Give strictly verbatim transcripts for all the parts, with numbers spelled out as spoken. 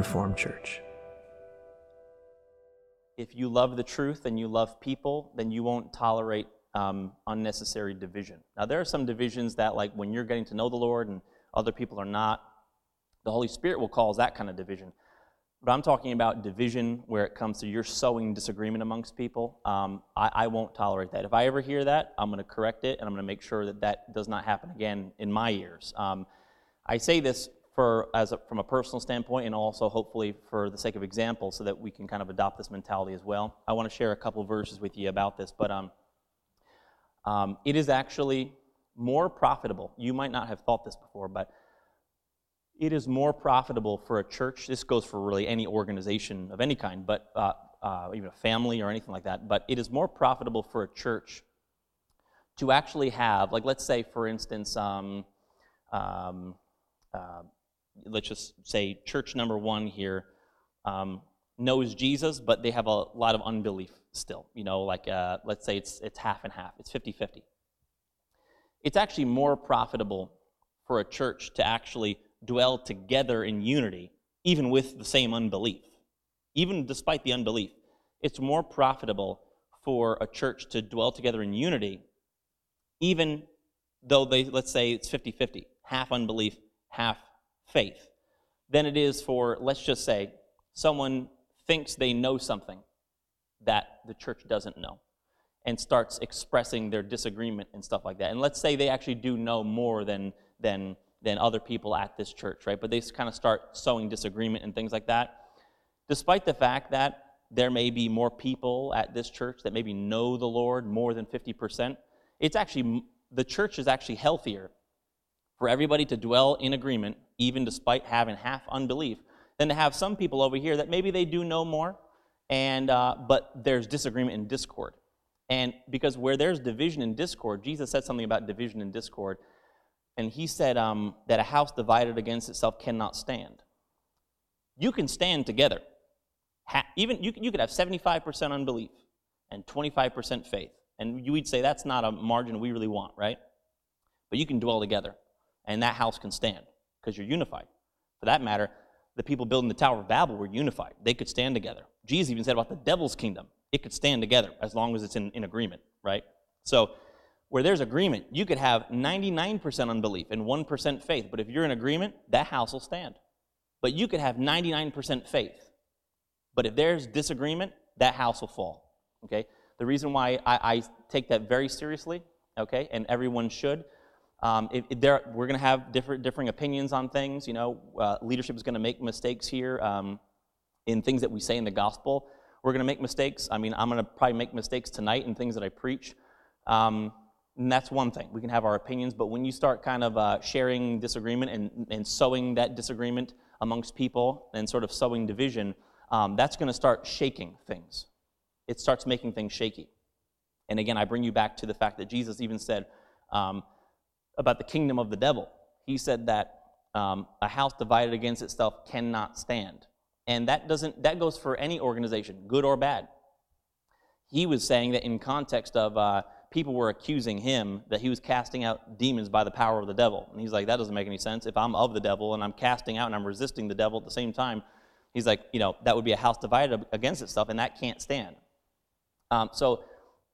Reformed Church. If you love the truth and you love people, then you won't tolerate um, unnecessary division. Now, there are some divisions that, like, when you're getting to know the Lord and other people are not, the Holy Spirit will cause that kind of division. But I'm talking about division where it comes to you're sowing disagreement amongst people. Um, I, I won't tolerate that. If I ever hear that, I'm going to correct it, and I'm going to make sure that that does not happen again in my ears. Um, I say this for as a, from a personal standpoint, and also hopefully for the sake of example, so that we can kind of adopt this mentality as well. I want to share a couple verses with you about this, but um, um, it is actually more profitable. You might not have thought this before, but it is more profitable for a church. This goes for really any organization of any kind, but uh, uh, even a family or anything like that. But it is more profitable for a church to actually have, like, let's say, for instance, um, um, uh, let's just say church number one here um, knows Jesus, but they have a lot of unbelief still. You know, like uh, let's say it's it's half and half. It's fifty-fifty. It's actually more profitable for a church to actually dwell together in unity, even with the same unbelief. Even despite the unbelief, it's more profitable for a church to dwell together in unity, even though they, let's say it's fifty-fifty, half unbelief, half faith, than it is for, let's just say, someone thinks they know something that the church doesn't know and starts expressing their disagreement and stuff like that. And let's say they actually do know more than than than other people at this church, right? But they kind of start sowing disagreement and things like that. Despite the fact that there may be more people at this church that maybe know the Lord more than fifty percent, it's actually, the church is actually healthier for everybody to dwell in agreement, even despite having half unbelief, than to have some people over here that maybe they do know more, and uh, but there's disagreement and discord. And because where there's division and discord, Jesus said something about division and discord, and he said um, that a house divided against itself cannot stand. You can stand together. Ha- even you, you could have seventy-five percent unbelief and twenty-five percent faith. And you would say that's not a margin we really want, right? But you can dwell together, and that house can stand because you're unified. For that matter, the people building the Tower of Babel were unified. They could stand together. Jesus even said about the devil's kingdom, it could stand together as long as it's in, in agreement, right? So where there's agreement, you could have ninety-nine percent unbelief and one percent faith, but if you're in agreement, that house will stand. But you could have ninety-nine percent faith, but if there's disagreement, that house will fall, okay? The reason why I, I take that very seriously, okay, and everyone should, um, if, if there, we're going to have different differing opinions on things, you know, uh, leadership is going to make mistakes here um, in things that we say in the gospel. We're going to make mistakes. I mean, I'm going to probably make mistakes tonight in things that I preach. Um, And that's one thing. We can have our opinions, but when you start kind of uh, sharing disagreement and, and sowing that disagreement amongst people and sort of sowing division, um, that's going to start shaking things. It starts making things shaky. And again, I bring you back to the fact that Jesus even said um, about the kingdom of the devil. He said that um, a house divided against itself cannot stand. And that doesn't that goes for any organization, good or bad. He was saying that in context of uh, people were accusing him that he was casting out demons by the power of the devil. And he's like, that doesn't make any sense. If I'm of the devil and I'm casting out and I'm resisting the devil at the same time, he's like, you know, that would be a house divided against itself, and that can't stand. Um, so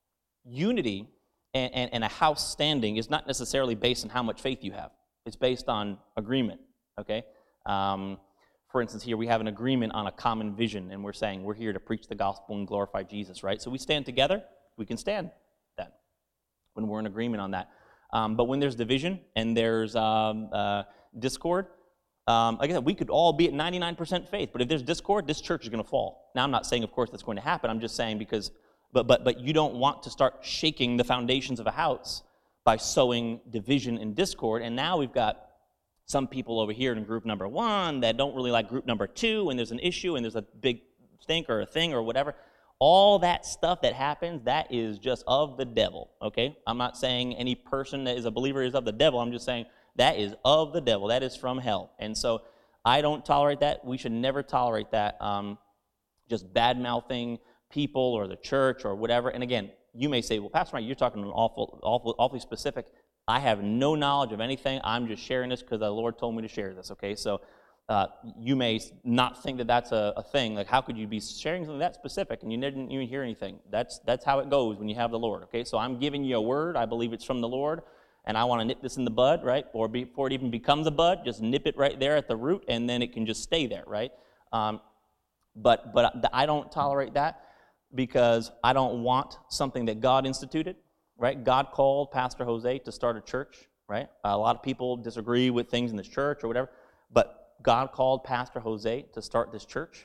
unity and, and, and a house standing is not necessarily based on how much faith you have. It's based on agreement, okay? Um, for instance, here we have an agreement on a common vision, and we're saying we're here to preach the gospel and glorify Jesus, right? So we stand together, we can stand then when we're in agreement on that. Um, but when there's division and there's um, uh, discord, um, like I said, we could all be at ninety-nine percent faith, but if there's discord, this church is going to fall. Now, I'm not saying, of course, that's going to happen. I'm just saying because, but but but you don't want to start shaking the foundations of a house by sowing division and discord. And now we've got some people over here in group number one that don't really like group number two, and there's an issue, and there's a big stink or a thing or whatever. All that stuff that happens, that is just of the devil, okay? I'm not saying any person that is a believer is of the devil. I'm just saying that is of the devil. That is from hell. And so I don't tolerate that. We should never tolerate that, um, just bad-mouthing people or the church or whatever. And again, you may say, well, Pastor Mike, you're talking awful, awful, awfully specific. I have no knowledge of anything. I'm just sharing this because the Lord told me to share this, okay? So uh, you may not think that that's a, a thing. Like, how could you be sharing something that specific and you didn't even hear anything? That's that's how it goes when you have the Lord, okay? So I'm giving you a word. I believe it's from the Lord, and I want to nip this in the bud, right? Or before it even becomes a bud, just nip it right there at the root, and then it can just stay there, right? Um, but but I don't tolerate that because I don't want something that God instituted, right? God called Pastor Jose to start a church, right? A lot of people disagree with things in this church or whatever, but God called Pastor Jose to start this church,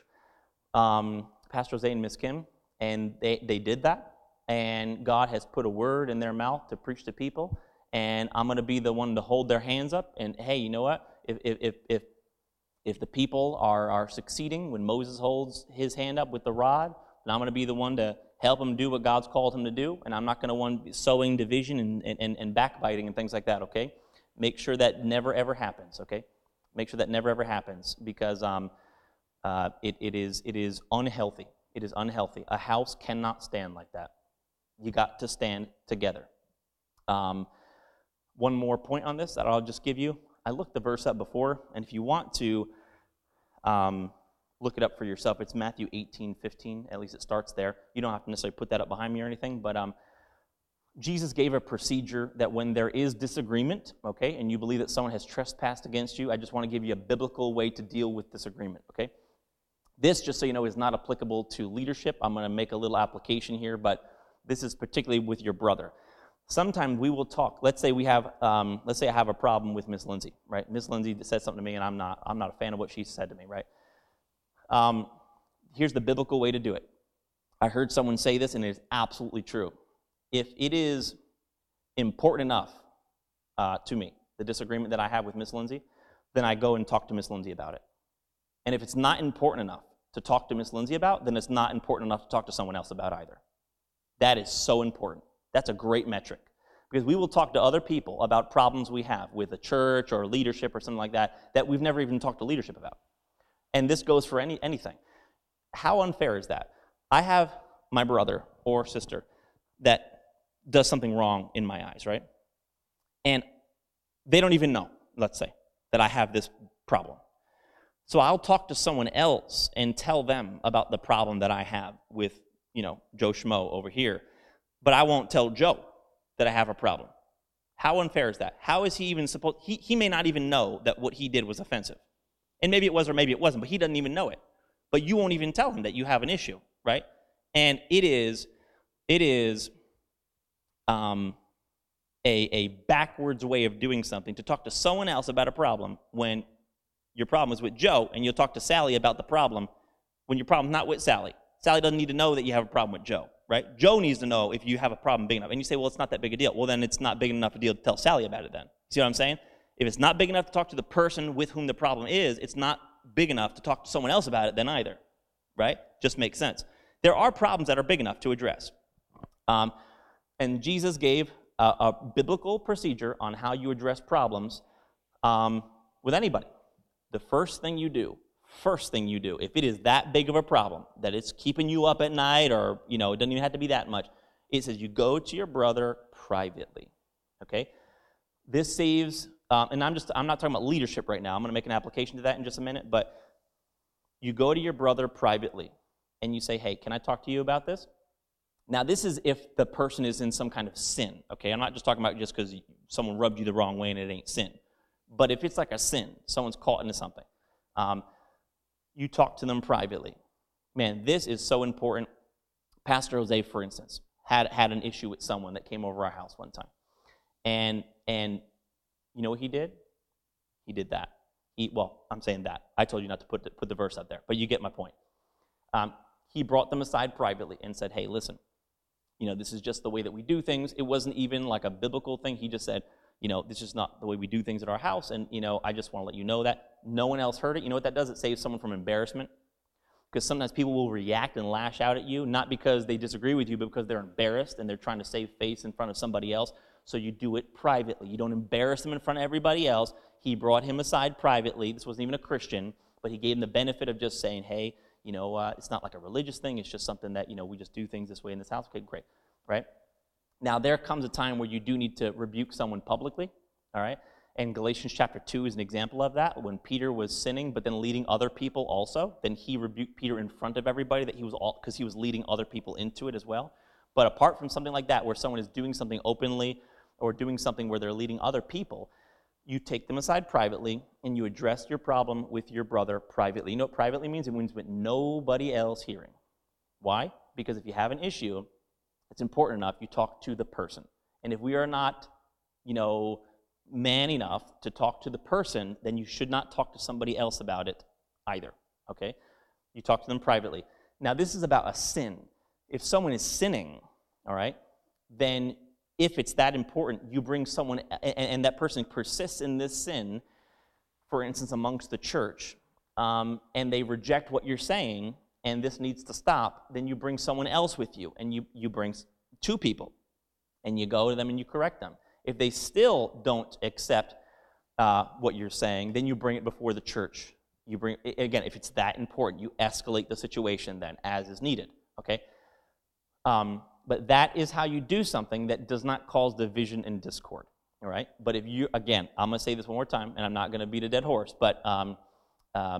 um, Pastor Jose and Miss Kim, and they, they did that, and God has put a word in their mouth to preach to people, and I'm going to be the one to hold their hands up, and hey, you know what? If if if if the people are, are succeeding when Moses holds his hand up with the rod, then I'm going to be the one to help him do what God's called him to do, and I'm not going to want sowing division and, and, and backbiting and things like that, okay? Make sure that never, ever happens, okay? Make sure that never, ever happens because um, uh, it, it, is, it is unhealthy. It is unhealthy. A house cannot stand like that. You got to stand together. Um, one more point on this that I'll just give you. I looked the verse up before, and if you want to um, look it up for yourself, it's Matthew eighteen fifteen. At least it starts there. You don't have to necessarily put that up behind me or anything, but um, Jesus gave a procedure that when there is disagreement, okay, and you believe that someone has trespassed against you, I just want to give you a biblical way to deal with disagreement, okay? This, just so you know, is not applicable to leadership. I'm going to make a little application here, but this is particularly with your brother. Sometimes we will talk. Let's say we have, um, let's say I have a problem with Miss Lindsay, right? Miss Lindsay said something to me, and I'm not, I'm not a fan of what she said to me, right? Um, here's the biblical way to do it. I heard someone say this, and it is absolutely true. If it is important enough uh, to me, the disagreement that I have with Miss Lindsay, then I go and talk to Miss Lindsay about it. And if it's not important enough to talk to Miss Lindsay about, then it's not important enough to talk to someone else about either. That is so important. That's a great metric. Because we will talk to other people about problems we have with a church or leadership or something like that that we've never even talked to leadership about. And this goes for any anything. How unfair is that? I have my brother or sister that does something wrong in my eyes, right? And they don't even know, let's say, that I have this problem. So I'll talk to someone else and tell them about the problem that I have with, you know, Joe Schmo over here. But I won't tell Joe that I have a problem. How unfair is that? How is he even supposed, he, he may not even know that what he did was offensive. And maybe it was or maybe it wasn't, but he doesn't even know it. But you won't even tell him that you have an issue, right? And it is, it is, Um, a, a backwards way of doing something, to talk to someone else about a problem when your problem is with Joe, and you'll talk to Sally about the problem when your problem's not with Sally. Sally doesn't need to know that you have a problem with Joe, right? Joe needs to know if you have a problem big enough. And you say, well, it's not that big a deal. Well, then it's not big enough a deal to tell Sally about it then. See what I'm saying? If it's not big enough to talk to the person with whom the problem is, it's not big enough to talk to someone else about it then either, right? Just makes sense. There are problems that are big enough to address. Um, And Jesus gave a, a biblical procedure on how you address problems um, with anybody. The first thing you do, first thing you do, if it is that big of a problem, that it's keeping you up at night, or, you know, it doesn't even have to be that much, it says you go to your brother privately, okay? This saves, um, and I'm just, I'm not talking about leadership right now. I'm going to make an application to that in just a minute, but you go to your brother privately, and you say, hey, can I talk to you about this? Now, this is if the person is in some kind of sin, okay? I'm not just talking about just because someone rubbed you the wrong way and it ain't sin. But if it's like a sin, someone's caught into something, um, you talk to them privately. Man, this is so important. Pastor Jose, for instance, had, had an issue with someone that came over our house one time. And, and you know what he did? He did that. He, well, I'm saying that. I told you not to put the, put the verse up there, but you get my point. Um, he brought them aside privately and said, hey, listen, you know, this is just the way that we do things. It wasn't even like a biblical thing. He just said, you know, this is not the way we do things at our house, and, you know, I just want to let you know that. No one else heard it. You know what that does? It saves someone from embarrassment. Because sometimes people will react and lash out at you, not because they disagree with you, but because they're embarrassed and they're trying to save face in front of somebody else. So you do it privately. You don't embarrass them in front of everybody else. He brought him aside privately. This wasn't even a Christian, but he gave him the benefit of just saying, hey, you know, uh, it's not like a religious thing. It's just something that, you know, we just do things this way in this house. Okay, great, right? Now, there comes a time where you do need to rebuke someone publicly, all right? And Galatians chapter two is an example of that. When Peter was sinning, but then leading other people also, then he rebuked Peter in front of everybody that he was all because he was leading other people into it as well. But apart from something like that, where someone is doing something openly or doing something where they're leading other people, you take them aside privately and you address your problem with your brother privately. You know what privately means? It means with nobody else hearing. Why? Because if you have an issue, it's important enough you talk to the person. And if we are not, you know, man enough to talk to the person, then you should not talk to somebody else about it either, okay? You talk to them privately. Now, this is about a sin. If someone is sinning, all right, then if it's that important, you bring someone, and, and that person persists in this sin, for instance, amongst the church, um, and they reject what you're saying, and this needs to stop, then you bring someone else with you, and you, you bring two people, and you go to them and you correct them. If they still don't accept uh, what you're saying, then you bring it before the church. You bring, again, if it's that important, you escalate the situation then, as is needed, okay? Um, but that is how you do something that does not cause division and discord, all right? But if you, again, I'm going to say this one more time, and I'm not going to beat a dead horse, but um, uh,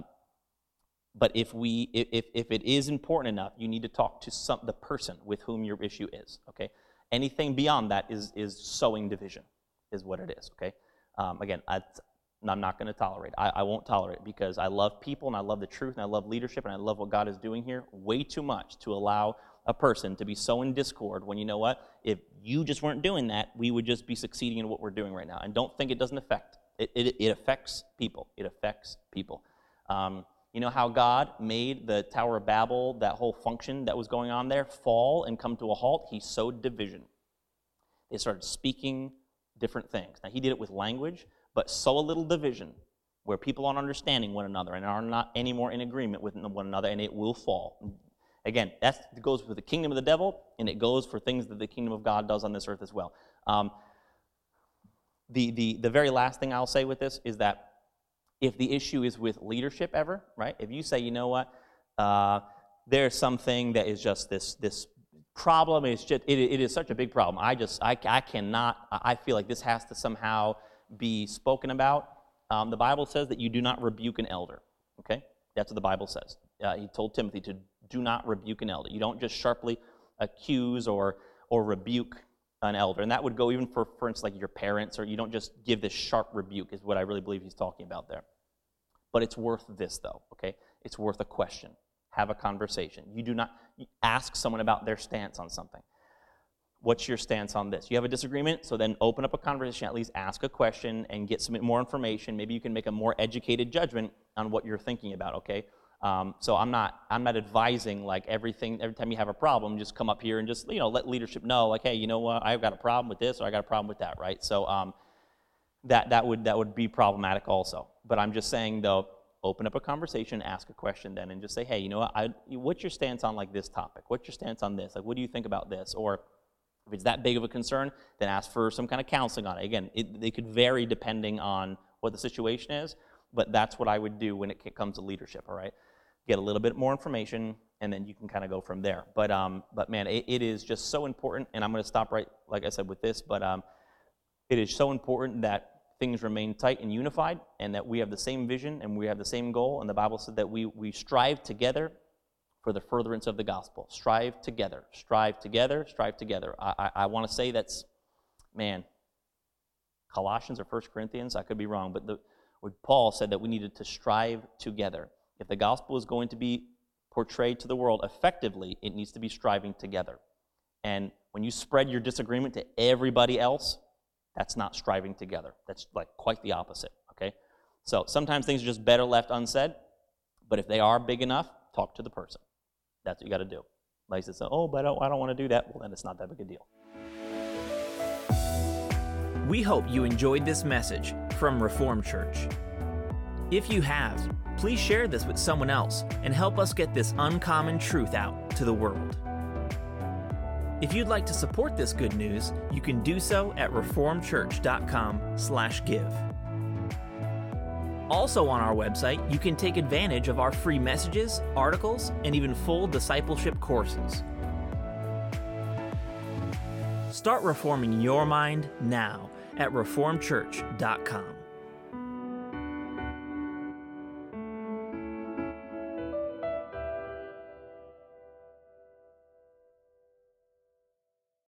but if we, if if it is important enough, you need to talk to some the person with whom your issue is, okay? Anything beyond that is is sowing division, is what it is, okay? Um, again, I, I'm not going to tolerate. I, I won't tolerate it because I love people and I love the truth and I love leadership and I love what God is doing here way too much to allow a person to be so in discord when, you know what, if you just weren't doing that, we would just be succeeding in what we're doing right now. And don't think it doesn't affect. It, it, it affects people. It affects people. Um, you know how God made the Tower of Babel, that whole function that was going on there, fall and come to a halt? He sowed division. They started speaking different things. Now, he did it with language, but sow a little division where people aren't understanding one another and are not anymore in agreement with one another, and it will fall. Again, that goes for the kingdom of the devil, and it goes for things that the kingdom of God does on this earth as well. Um, the, the, the very last thing I'll say with this is that if the issue is with leadership ever, right? If you say, you know what, uh, there's something that is just this this problem, it's just, it, it is such a big problem. I just, I, I cannot, I feel like this has to somehow be spoken about. Um, the Bible says that you do not rebuke an elder, okay? That's what the Bible says. Uh, he told Timothy to do not rebuke an elder. You don't just sharply accuse or or rebuke an elder. And that would go even for, for instance, like your parents, or you don't just give this sharp rebuke is what I really believe he's talking about there. But it's worth this, though, okay? It's worth a question. Have a conversation. You do not you ask someone about their stance on something. What's your stance on this? You have a disagreement, so then open up a conversation, at least ask a question and get some more information. Maybe you can make a more educated judgment on what you're thinking about, okay? Um, so I'm not I'm not advising like everything, every time you have a problem, just come up here and just, you know, let leadership know, like, hey, you know what, I've got a problem with this or I got a problem with that, right? So um, that that would that would be problematic also. But I'm just saying, though, open up a conversation, ask a question then, and just say, hey, you know what, I, what's your stance on like this topic? What's your stance on this? Like, what do you think about this? Or if it's that big of a concern, then ask for some kind of counseling on it. Again, it, they could vary depending on what the situation is, but that's what I would do when it comes to leadership, all right? Get a little bit more information, and then you can kind of go from there. But, um, but man, it, it is just so important, and I'm going to stop right, like I said, with this, but um, it is so important that things remain tight and unified, and that we have the same vision, and we have the same goal, and the Bible said that we, we strive together for the furtherance of the gospel. Strive together, strive together, strive together. I, I, I want to say that's, man, Colossians or First Corinthians, I could be wrong, but the, what Paul said that we needed to strive together. If the gospel is going to be portrayed to the world effectively, it needs to be striving together. And when you spread your disagreement to everybody else, that's not striving together. That's like quite the opposite, okay? So sometimes things are just better left unsaid, but if they are big enough, talk to the person. That's what you got to do. Like I said, oh, but I don't, I don't want to do that. Well, then it's not that big a deal. We hope you enjoyed this message from Reformed Church. If you have, please share this with someone else and help us get this uncommon truth out to the world. If you'd like to support this good news, you can do so at reformed church dot com slash give. Also on our website, you can take advantage of our free messages, articles, and even full discipleship courses. Start reforming your mind now at reformed church dot com.